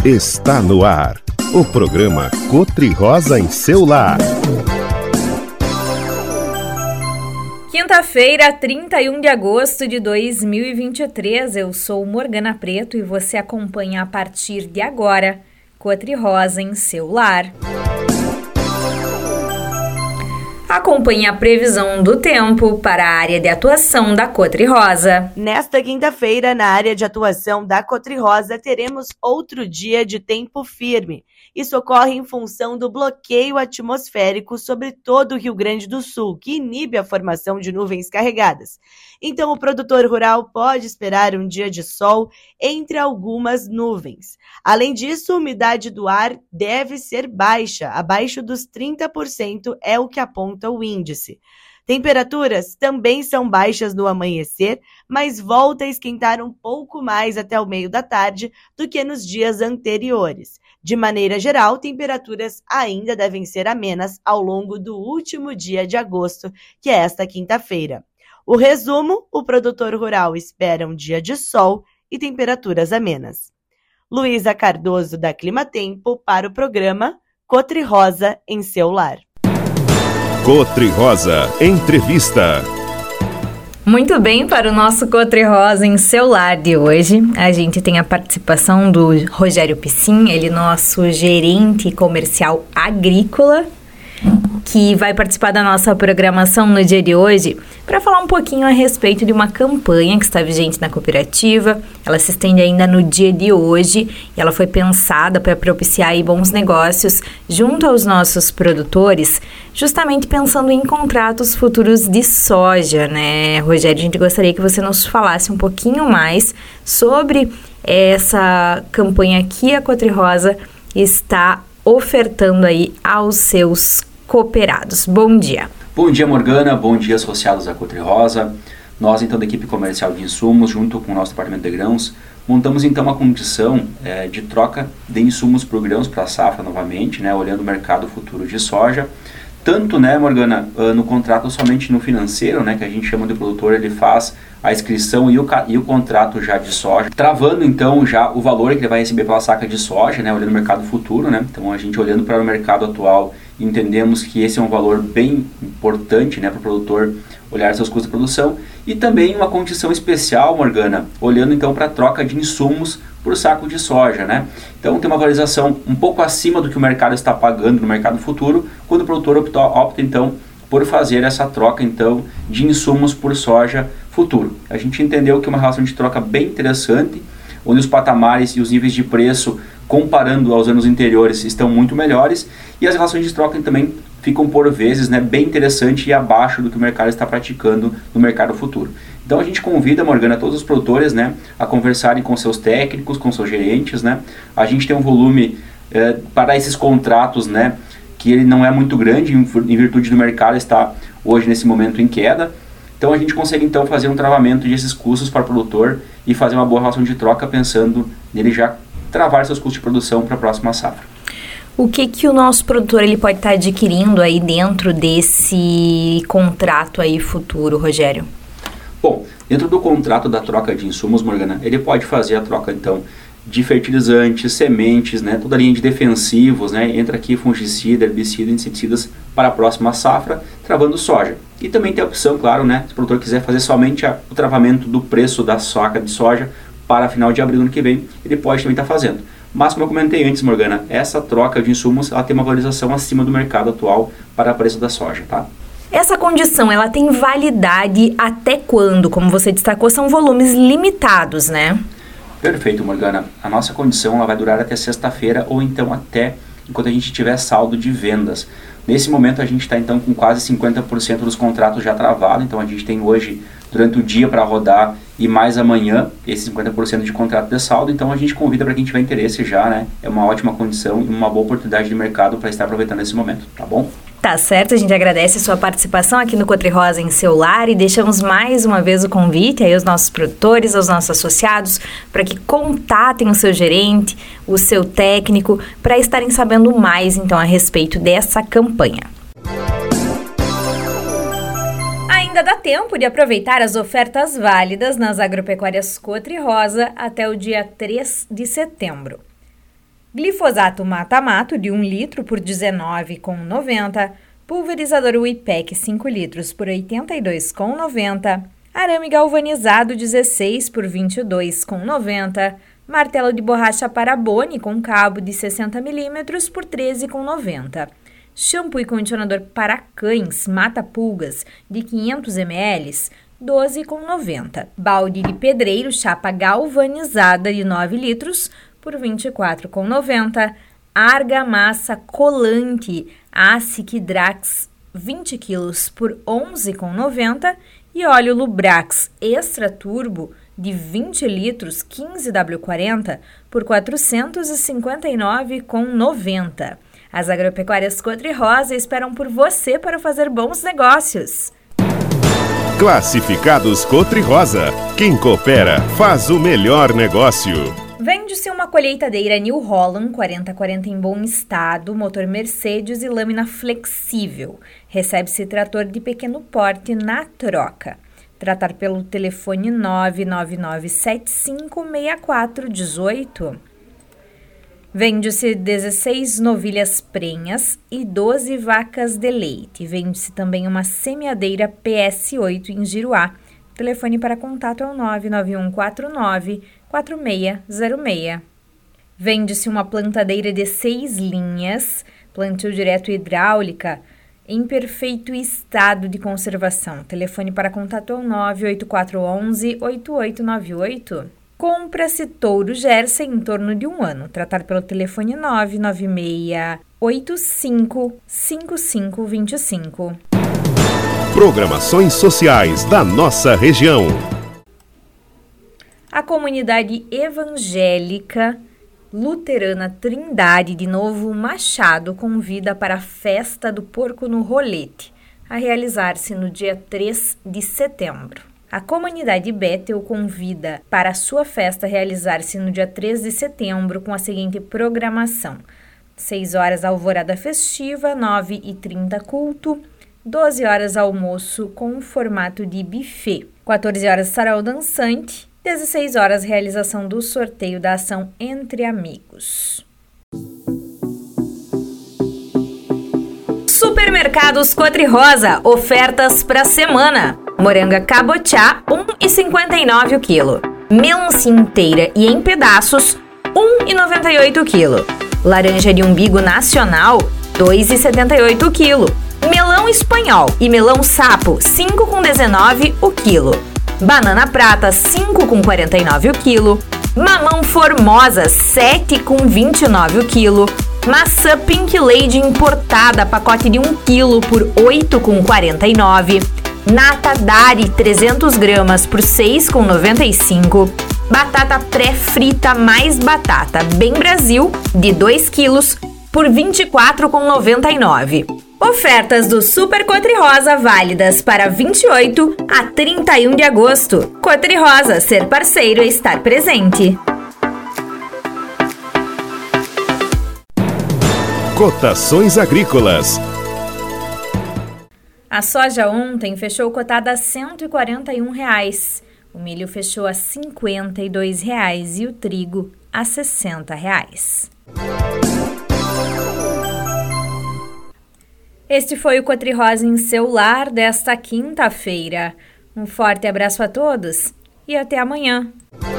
Está no ar, o programa Cotri-Rosa em seu lar. Quinta-feira, 31 de agosto de 2023, eu sou Morgana Preto e você acompanha a partir de agora Cotri-Rosa em seu lar. Acompanhe a previsão do tempo para a área de atuação da Cotri-Rosa. Nesta quinta-feira, na área de atuação da Cotri-Rosa, teremos outro dia de tempo firme. Isso ocorre em função do bloqueio atmosférico sobre todo o Rio Grande do Sul, que inibe a formação de nuvens carregadas. Então, o produtor rural pode esperar um dia de sol entre algumas nuvens. Além disso, a umidade do ar deve ser baixa, abaixo dos 30% é o que aponta o índice. Temperaturas também são baixas no amanhecer, mas volta a esquentar um pouco mais até o meio da tarde do que nos dias anteriores. De maneira geral, temperaturas ainda devem ser amenas ao longo do último dia de agosto, que é esta quinta-feira. O resumo, o produtor rural espera um dia de sol e temperaturas amenas. Luísa Cardoso, da Climatempo, para o programa Cotri-Rosa em seu lar. Cotri-Rosa Entrevista. Muito bem, para o nosso Cotri-Rosa em seu lar de hoje, a gente tem a participação do Rogério Piscin, ele é nosso gerente comercial agrícola, que vai participar da nossa programação no dia de hoje para falar um pouquinho a respeito de uma campanha que está vigente na cooperativa. Ela se estende ainda no dia de hoje e ela foi pensada para propiciar aí bons negócios junto aos nossos produtores, justamente pensando em contratos futuros de soja, né, Rogério? A gente gostaria que você nos falasse um pouquinho mais sobre essa campanha que a Cotri-Rosa está ofertando aí aos seus cooperados. Bom dia. Bom dia, Morgana. Bom dia, associados à Cotri-Rosa. Nós, então, da equipe comercial de insumos, junto com o nosso departamento de grãos, montamos, então, uma condição de troca de insumos para grãos para a safra novamente, né, olhando o mercado futuro de soja. Tanto, né, Morgana, no contrato somente no financeiro, né, que a gente chama de produtor, ele faz a inscrição e o contrato já de soja, travando então já o valor que ele vai receber pela saca de soja, né, olhando o mercado futuro, né. Então a gente olhando para o mercado atual, entendemos que esse é um valor bem importante, né, para o produtor olhar seus custos de produção, e também uma condição especial, Morgana, olhando então para a troca de insumos por saco de soja, né? Então tem uma valorização um pouco acima do que o mercado está pagando no mercado futuro, quando o produtor opta então por fazer essa troca então de insumos por soja futuro. A gente entendeu que é uma relação de troca bem interessante, onde os patamares e os níveis de preço, comparando aos anos anteriores, estão muito melhores, e as relações de troca também ficam por vezes, né, bem interessante e abaixo do que o mercado está praticando no mercado futuro. Então a gente convida, Morgana, todos os produtores, né, a conversarem com seus técnicos, com seus gerentes, né. A gente tem um volume para esses contratos, né, que ele não é muito grande em virtude do mercado estar hoje nesse momento em queda. Então a gente consegue então fazer um travamento desses custos para o produtor e fazer uma boa relação de troca pensando nele já travar seus custos de produção para a próxima safra. O que o nosso produtor ele pode estar adquirindo aí dentro desse contrato aí futuro, Rogério? Bom, dentro do contrato da troca de insumos, Morgana, ele pode fazer a troca então de fertilizantes, sementes, né, toda a linha de defensivos, né, entra aqui fungicida, herbicida, inseticidas para a próxima safra, travando soja. E também tem a opção, claro, né, se o produtor quiser fazer somente o travamento do preço da saca de soja para final de abril do ano que vem, ele pode também estar fazendo. Mas, como eu comentei antes, Morgana, essa troca de insumos ela tem uma valorização acima do mercado atual para o preço da soja, tá? Essa condição, ela tem validade até quando? Como você destacou, são volumes limitados, né? Perfeito, Morgana. A nossa condição ela vai durar até sexta-feira ou então até enquanto a gente tiver saldo de vendas. Nesse momento a gente está então com quase 50% dos contratos já travados, então a gente tem hoje durante o dia para rodar e mais amanhã esse 50% de contrato de saldo, então a gente convida para quem tiver interesse já, né? É uma ótima condição e uma boa oportunidade de mercado para estar aproveitando esse momento, tá bom? Tá certo, a gente agradece a sua participação aqui no Cotri-Rosa em seu lar e deixamos mais uma vez o convite aí aos nossos produtores, aos nossos associados, para que contatem o seu gerente, o seu técnico, para estarem sabendo mais então a respeito dessa campanha. Ainda dá tempo de aproveitar as ofertas válidas nas agropecuárias Cotri-Rosa até o dia 3 de setembro. Glifosato mata-mato de 1 litro por R$ 19,90. Pulverizador Wipec 5 litros por R$ 82,90. Arame galvanizado 16 por R$ 22,90. Martelo de borracha Parabone com cabo de 60 mm por R$ 13,90. Shampoo e condicionador para cães mata-pulgas de 500 ml, R$ 12,90. Balde de pedreiro chapa galvanizada de 9 litros por R$ 24,90. Argamassa colante ASIC Drax 20 kg por R$ 11,90. E óleo Lubrax Extra Turbo de 20 litros 15W40 por R$ 459,90. As agropecuárias Cotri-Rosa esperam por você para fazer bons negócios. Classificados Cotri-Rosa. Quem coopera faz o melhor negócio. Vende-se uma colheitadeira New Holland 4040 em bom estado, motor Mercedes e lâmina flexível. Recebe-se trator de pequeno porte na troca. Tratar pelo telefone 999756418. Vende-se 16 novilhas prenhas e 12 vacas de leite. Vende-se também uma semeadeira PS8 em Giruá. O telefone para contato é o 99149-4606. Vende-se uma plantadeira de 6 linhas, plantio direto hidráulica, em perfeito estado de conservação. O telefone para contato é o 98411-8898. Compra-se touro Jersey em torno de 1 ano. Tratar pelo telefone 996855525. Programações sociais da nossa região. A comunidade evangélica luterana Trindade de Novo Machado convida para a Festa do Porco no Rolete, a realizar-se no dia 3 de setembro. A comunidade Bethel convida para a sua festa realizar-se no dia 3 de setembro com a seguinte programação: 6 horas alvorada festiva, 9h30 culto, 12 horas almoço com formato de buffet, 14 horas sarau dançante, 16 horas realização do sorteio da ação Entre Amigos. Supermercados Cotri-Rosa, ofertas para semana. Moranga cabotiá, R$ 1,59 o quilo. Melancia inteira e em pedaços, R$ 1,98 o quilo. Laranja de umbigo nacional, R$ 2,78 o quilo. Melão espanhol e melão sapo, R$ 5,19 o quilo. Banana prata, R$ 5,49 o quilo. Mamão formosa, R$ 7,29 o quilo. Maçã Pink Lady importada, pacote de 1 kg por R$ 8,49. Nata Dari 300 gramas por R$ 6,95. Batata pré-frita mais batata Bem Brasil de 2 quilos por R$ 24,99. Ofertas do Super Cotri-Rosa válidas para 28 a 31 de agosto. Cotri-Rosa, ser parceiro é estar presente. Cotações agrícolas. A soja ontem fechou cotada a R$ 141,00. O milho fechou a R$ 52,00 e o trigo a R$ 60,00. Este foi o Cotri-Rosa em seu lar desta quinta-feira. Um forte abraço a todos e até amanhã.